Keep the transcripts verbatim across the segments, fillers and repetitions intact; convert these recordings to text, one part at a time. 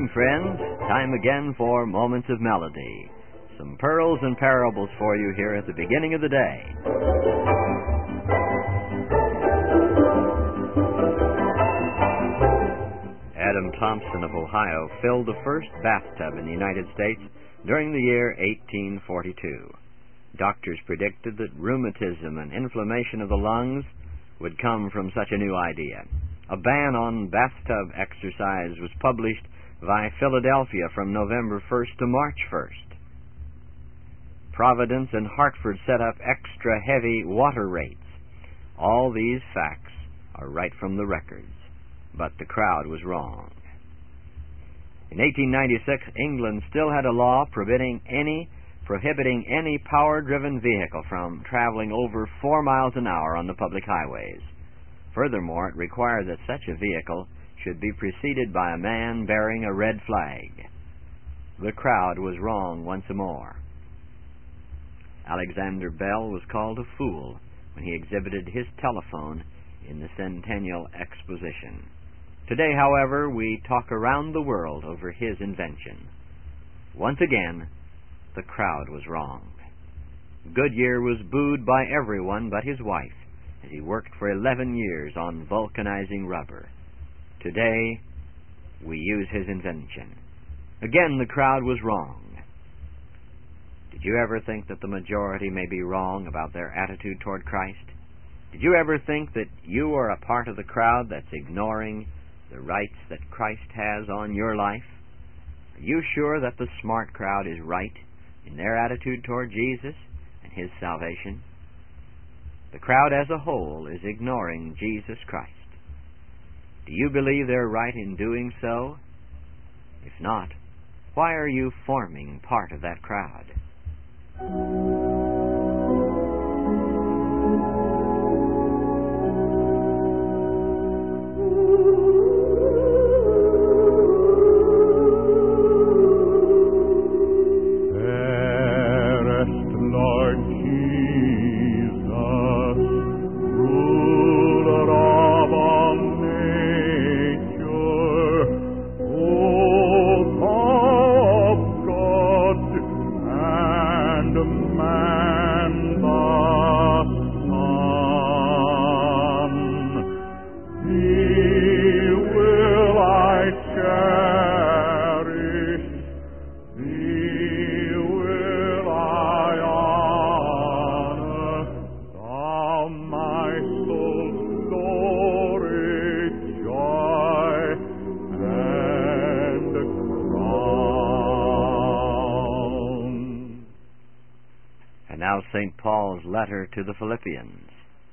morning, friends. Time again for Moments of Melody. Some pearls and parables for you here at the beginning of the day. Adam Thompson of Ohio filled the first bathtub in the United States during the year eighteen forty-two. Doctors predicted that rheumatism and inflammation of the lungs would come from such a new idea. A ban on bathtub exercise was published by Philadelphia from November first to March first. Providence and Hartford set up extra heavy water rates. All these facts are right from the records, but the crowd was wrong. In eighteen ninety-six, England still had a law prohibiting any prohibiting any power-driven vehicle from traveling over four miles an hour on the public highways. Furthermore, it required that such a vehicle should be preceded by a man bearing a red flag. The crowd was wrong once more. Alexander Bell was called a fool when he exhibited his telephone in the Centennial Exposition. Today, however, we talk around the world over his invention. Once again, the crowd was wrong. Goodyear was booed by everyone but his wife, as he worked for eleven years on vulcanizing rubber. Today, we use his invention. Again, the crowd was wrong. Did you ever think that the majority may be wrong about their attitude toward Christ? Did you ever think that you are a part of the crowd that's ignoring the rights that Christ has on your life? Are you sure that the smart crowd is right in their attitude toward Jesus and His salvation? The crowd as a whole is ignoring Jesus Christ. Do you believe they're right in doing so? If not, why are you forming part of that crowd? Now Saint Paul's letter to the Philippians.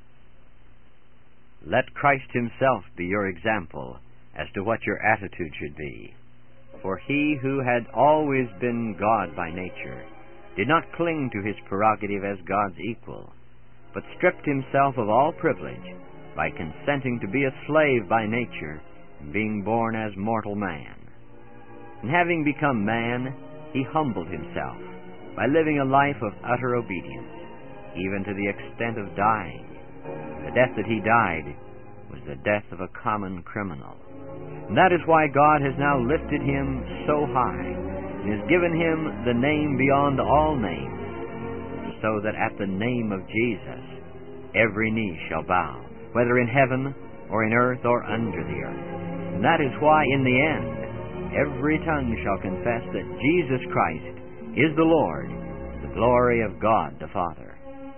Let Christ Himself be your example as to what your attitude should be. For He who had always been God by nature did not cling to His prerogative as God's equal, but stripped Himself of all privilege by consenting to be a slave by nature, and being born as mortal man. And having become man, He humbled Himself by living a life of utter obedience, even to the extent of dying. The death that He died was the death of a common criminal. And that is why God has now lifted Him so high, and has given Him the name beyond all names, so that at the name of Jesus every knee shall bow, whether in heaven or in earth or under the earth. And that is why in the end every tongue shall confess that Jesus Christ is the Lord, the glory of God the Father.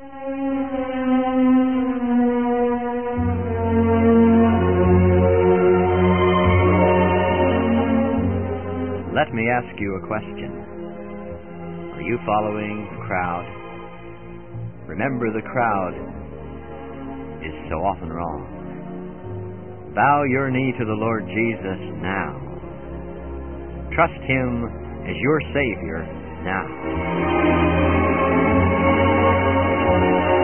Let me ask you a question. Are you following the crowd? Remember, the crowd is so often wrong. Bow your knee to the Lord Jesus now. Trust Him as your Savior now.